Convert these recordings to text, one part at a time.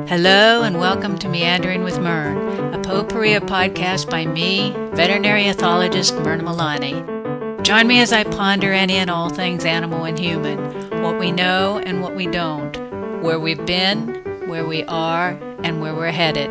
Hello and welcome to Meandering with Mern, a potpourri podcast by me, veterinary ethologist Myrna Milani. Join me as I ponder any and all things animal and human, what we know and what we don't, where we've been, where we are, and where we're headed.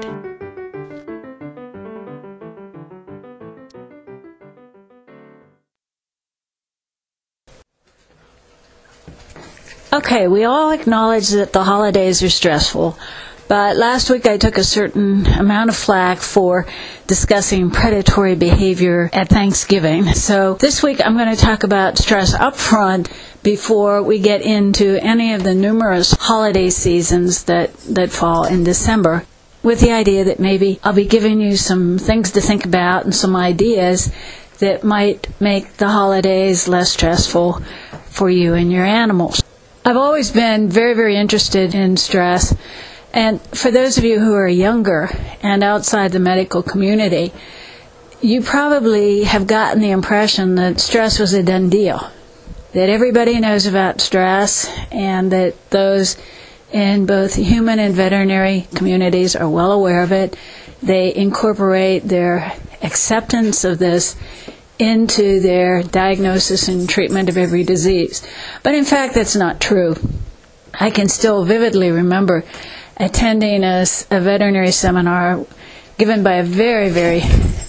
Okay, we all acknowledge that the holidays are stressful, but last week I took a certain amount of flack for discussing predatory behavior at Thanksgiving. So this week I'm going to talk about stress up front before we get into any of the numerous holiday seasons that fall in December, with the idea that maybe I'll be giving you some things to think about and some ideas that might make the holidays less stressful for you and your animals. I've always been very, very interested in stress, and for those of you who are younger and outside the medical community, you probably have gotten the impression that stress was a done deal, that everybody knows about stress, and that those in both human and veterinary communities are well aware of it. They incorporate their acceptance of this into their diagnosis and treatment of every disease. But in fact, that's not true. I can still vividly remember attending a veterinary seminar given by a very, very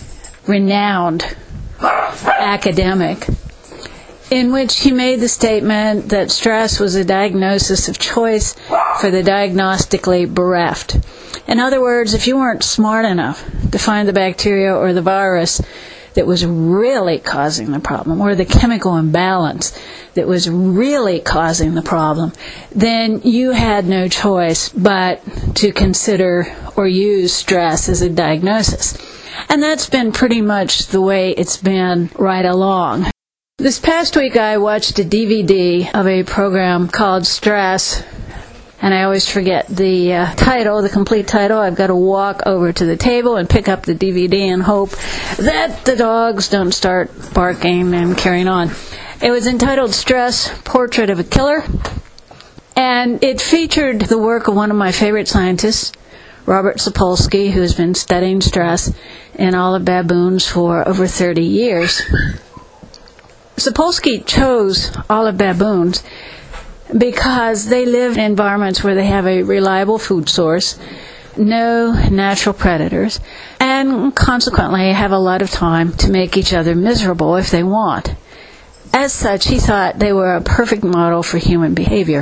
renowned academic, in which he made the statement that stress was a diagnosis of choice for the diagnostically bereft. In other words, if you weren't smart enough to find the bacteria or the virus that was really causing the problem, or the chemical imbalance that was really causing the problem, then you had no choice but to consider or use stress as a diagnosis. And that's been pretty much the way it's been right along. This past week I watched a DVD of a program called Stress, and I always forget the title, the complete title. I've got to walk over to the table and pick up the DVD and hope that the dogs don't start barking and carrying on. It was entitled Stress, Portrait of a Killer, and it featured the work of one of my favorite scientists, Robert Sapolsky, who has been studying stress in olive baboons for over 30 years. Sapolsky chose olive baboons because they live in environments where they have a reliable food source, no natural predators, and consequently have a lot of time to make each other miserable if they want. As such, he thought they were a perfect model for human behavior.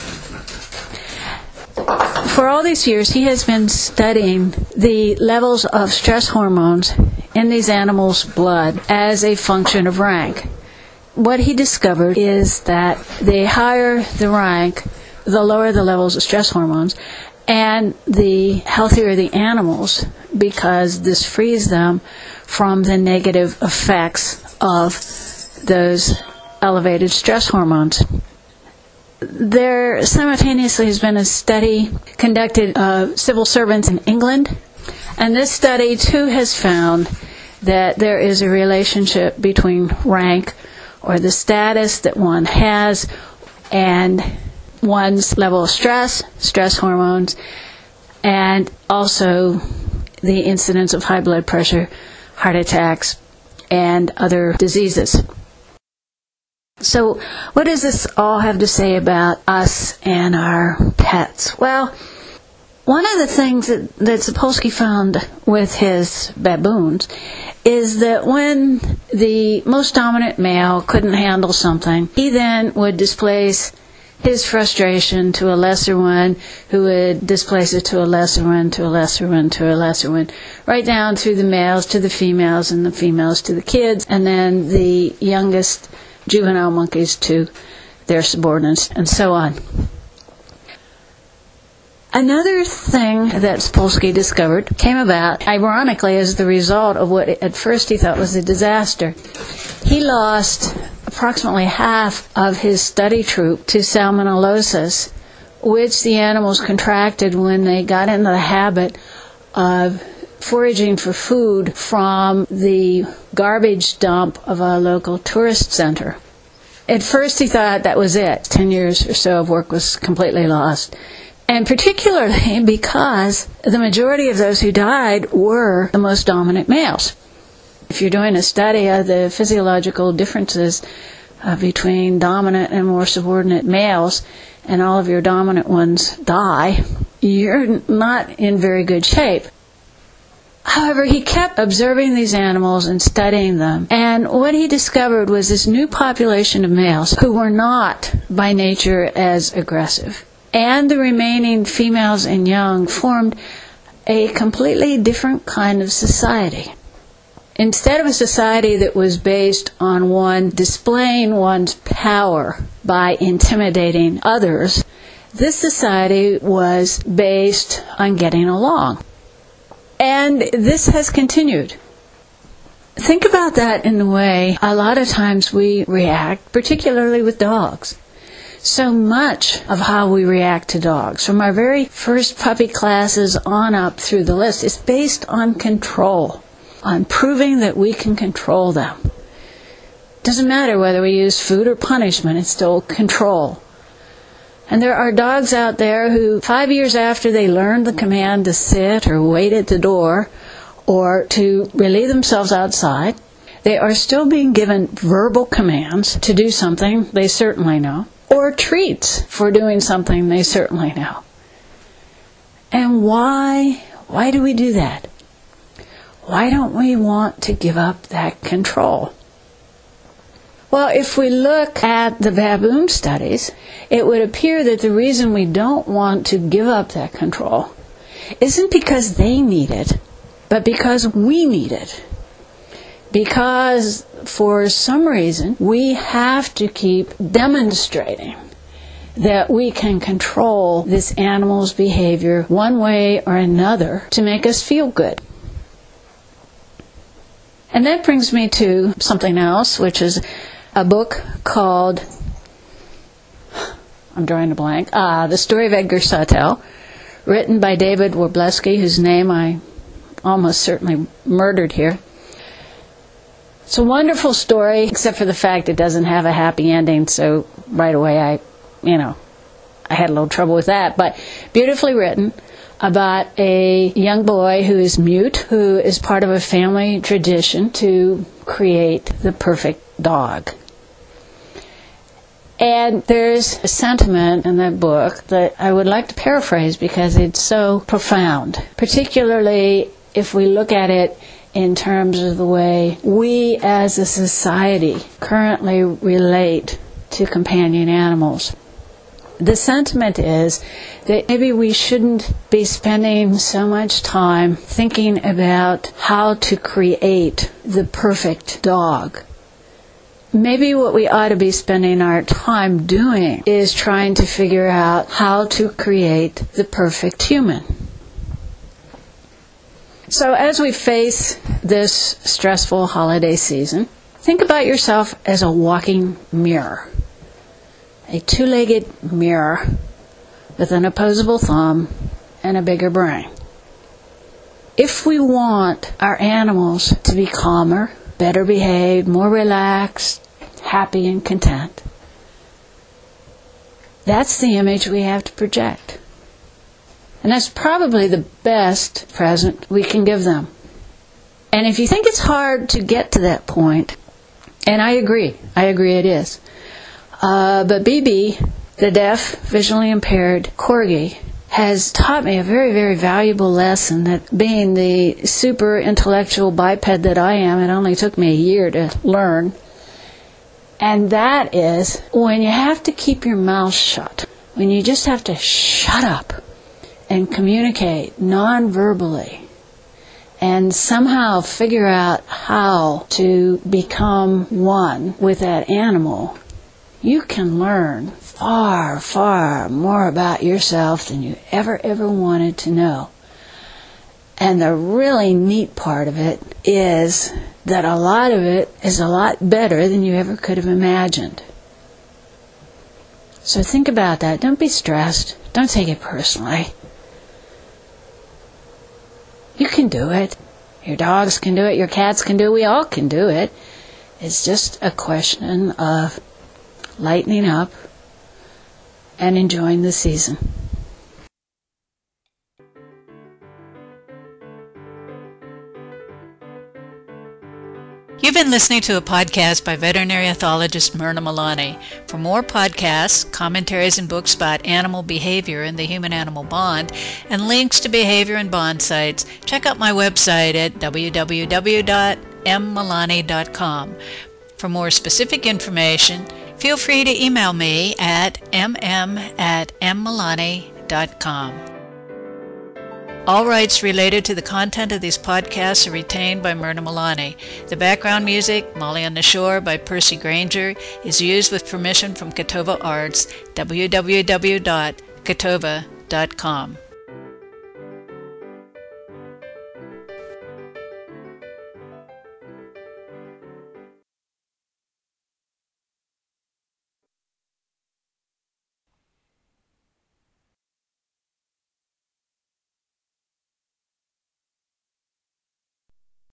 For all these years, he has been studying the levels of stress hormones in these animals' blood as a function of rank. What he discovered is that the higher the rank, the lower the levels of stress hormones, and the healthier the animals, because this frees them from the negative effects of those elevated stress hormones. There simultaneously has been a study conducted of civil servants in England, and this study too has found that there is a relationship between rank, or the status that one has, and one's level of stress hormones, and also the incidence of high blood pressure, heart attacks, and other diseases. So what does this all have to say about us and our pets? Well, one of the things that Sapolsky found with his baboons is that when the most dominant male couldn't handle something, he then would displace his frustration to a lesser one, who would displace it to a lesser one, to a lesser one, to a lesser one, right down through the males to the females, and the females to the kids, and then the youngest juvenile monkeys to their subordinates, and so on. Another thing that Sapolsky discovered came about, ironically, as the result of what at first he thought was a disaster. He lost approximately half of his study troop to salmonellosis, which the animals contracted when they got into the habit of foraging for food from the garbage dump of a local tourist center. At first he thought that was it. 10 years or so of work was completely lost. And particularly because the majority of those who died were the most dominant males. If you're doing a study of the physiological differences between dominant and more subordinate males, and all of your dominant ones die, you're not in very good shape. However, he kept observing these animals and studying them, and what he discovered was this new population of males who were not by nature as aggressive. And the remaining females and young formed a completely different kind of society. Instead of a society that was based on one displaying one's power by intimidating others, this society was based on getting along. And this has continued. Think about that in the way a lot of times we react, particularly with dogs. So much of how we react to dogs, from our very first puppy classes on up through the list, is based on control, on proving that we can control them. Doesn't matter whether we use food or punishment, it's still control. And there are dogs out there who, 5 years after they learned the command to sit or wait at the door or to relieve themselves outside, they are still being given verbal commands to do something they certainly know, or treats for doing something they certainly know. And why do we do that? Why don't we want to give up that control? Well, if we look at the baboon studies, it would appear that the reason we don't want to give up that control isn't because they need it, but because we need it. Because for some reason, we have to keep demonstrating that we can control this animal's behavior one way or another to make us feel good. And that brings me to something else, which is a book called, I'm drawing a blank, The Story of Edgar Sawtelle, written by David Warbleski, whose name I almost certainly murdered here. It's a wonderful story, except for the fact it doesn't have a happy ending, so right away I had a little trouble with that, but beautifully written about a young boy who is mute, who is part of a family tradition to create the perfect dog. And there's a sentiment in that book that I would like to paraphrase because it's so profound, particularly if we look at it in terms of the way we as a society currently relate to companion animals. The sentiment is that maybe we shouldn't be spending so much time thinking about how to create the perfect dog. Maybe what we ought to be spending our time doing is trying to figure out how to create the perfect human. So as we face this stressful holiday season, think about yourself as a walking mirror. A two-legged mirror with an opposable thumb and a bigger brain. If we want our animals to be calmer, better behaved, more relaxed, happy and content, that's the image we have to project. And that's probably the best present we can give them. And if you think it's hard to get to that point, and I agree it is, but BB, the deaf, visually impaired corgi, has taught me a very, very valuable lesson that being the super intellectual biped that I am, it only took me a year to learn. And that is when you have to keep your mouth shut, when you just have to shut up and communicate non-verbally and somehow figure out how to become one with that animal, you can learn far, far more about yourself than you ever wanted to know. And the really neat part of it is that a lot of it is a lot better than you ever could have imagined. So think about that. Don't be stressed. Don't take it personally. You can do it. Your dogs can do it. Your cats can do it. We all can do it. It's just a question of lightening up and enjoying the season. been listening to a podcast by veterinary ethologist Myrna Milani. For more podcasts, commentaries, and books about animal behavior and the human-animal bond, and links to behavior and bond sites, check out my website at www.mmilani.com. For more specific information, feel free to email me at mm@mmilani.com. All rights related to the content of these podcasts are retained by Myrna Milani. The background music, Molly on the Shore by Percy Granger, is used with permission from Catova Arts, www.catova.com.